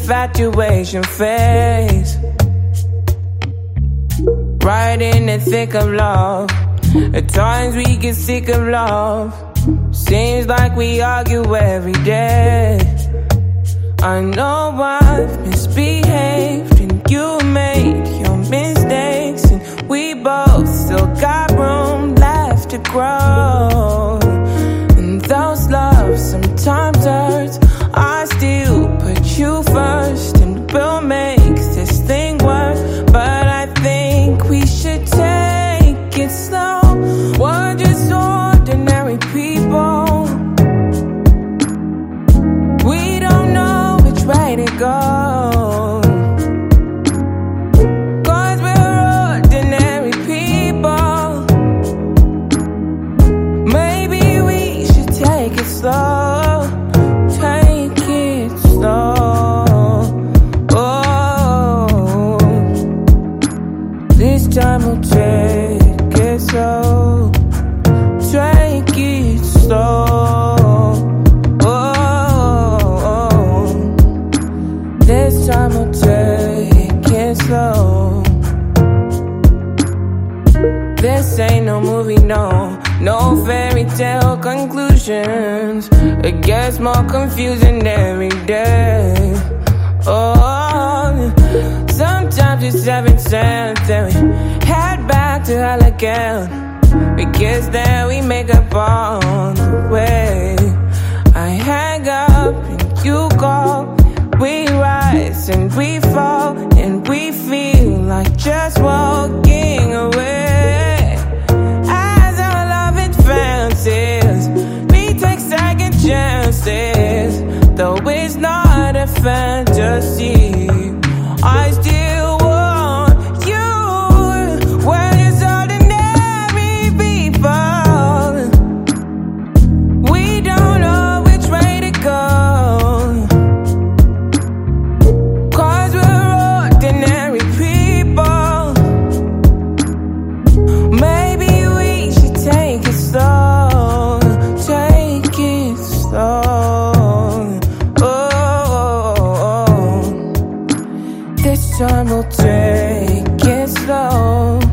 infatuation phase. Right in the thick of love. At times we get sick of love. Seems like we argue every day. I know I've misbehaved and you made your mistakes, and we both still got room left to grow. And those loves sometimes hurt. I still put you first, and we'll make this thing work. But I think we should take it slow. We're just ordinary people. We don't know which way to go, 'cause we're ordinary people. Maybe we should take it slow. Take it slow. Oh, this time we'll take it slow. Take it slow. Oh, this time we'll take it slow. This ain't no movie, no fairy tale conclusions. It gets more confusing every day. Oh, sometimes it's 7 cents, then we head back to hell again. We kiss, then we make up on the way. I hang up and you call. We rise and we fall, and we feel like just walking away. As our love advances, we take second chances. Though it's not a fantasy, I still want you. We're just ordinary people. We don't know which way to go, 'cause we're ordinary people. Maybe we should take it slow. Take it slow. Oh, this time we'll take it slow.